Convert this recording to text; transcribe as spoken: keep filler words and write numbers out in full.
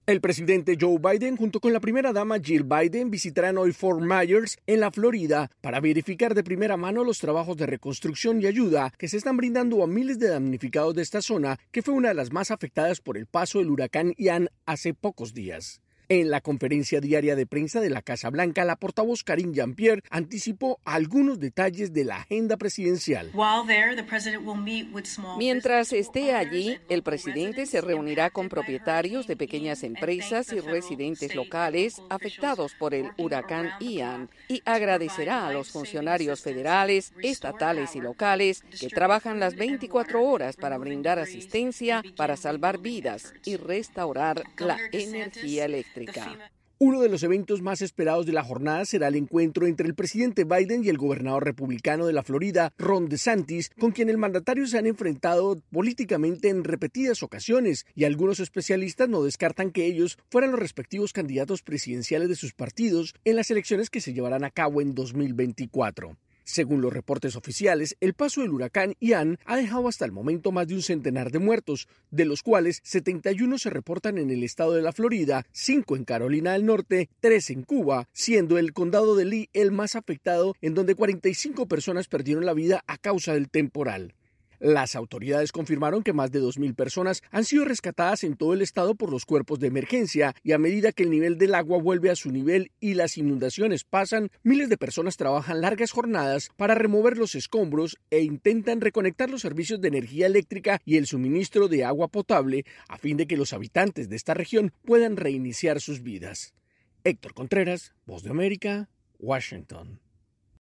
El presidente Joe Biden junto con la primera dama Jill Biden visitarán hoy Fort Myers en la Florida para verificar de primera mano los trabajos de reconstrucción y ayuda que se están brindando a miles de damnificados de esta zona, que fue una de las más afectadas por el paso del huracán Ian hace pocos días. En la conferencia diaria de prensa de la Casa Blanca, la portavoz Karine Jean-Pierre anticipó algunos detalles de la agenda presidencial. Mientras esté allí, el presidente se reunirá con propietarios de pequeñas empresas y residentes locales afectados por el huracán Ian y agradecerá a los funcionarios federales, estatales y locales que trabajan las veinticuatro horas para brindar asistencia para salvar vidas y restaurar la energía eléctrica. Uno de los eventos más esperados de la jornada será el encuentro entre el presidente Biden y el gobernador republicano de la Florida, Ron DeSantis, con quien el mandatario se han enfrentado políticamente en repetidas ocasiones, y algunos especialistas no descartan que ellos fueran los respectivos candidatos presidenciales de sus partidos en las elecciones que se llevarán a cabo en dos mil veinticuatro. Según los reportes oficiales, el paso del huracán Ian ha dejado hasta el momento más de un centenar de muertos, de los cuales setenta y uno se reportan en el estado de la Florida, cinco en Carolina del Norte, tres en Cuba, siendo el condado de Lee el más afectado, en donde cuarenta y cinco personas perdieron la vida a causa del temporal. Las autoridades confirmaron que más de dos mil personas han sido rescatadas en todo el estado por los cuerpos de emergencia, y a medida que el nivel del agua vuelve a su nivel y las inundaciones pasan, miles de personas trabajan largas jornadas para remover los escombros e intentan reconectar los servicios de energía eléctrica y el suministro de agua potable a fin de que los habitantes de esta región puedan reiniciar sus vidas. Héctor Contreras, Voz de América, Washington.